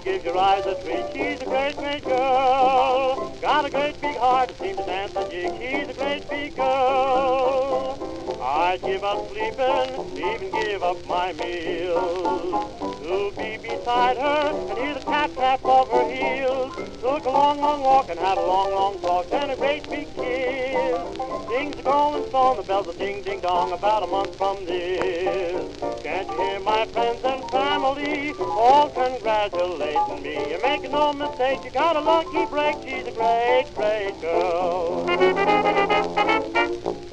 gives your eyes a treat. She's a great, great girl. Got a great big heart, seems to dance a jig. She's a great big girl. I'd give up sleeping, even give up my meals, to be beside her and hear the tap tap of her heels. Took a long, long walk and had a long, long talk and a great big kiss. Things are going strong, the bells are ding, ding, dong about a month from this. Can't you hear my friends and family all congratulating me? You're making no mistake, you got a lucky break. She's a great, great girl.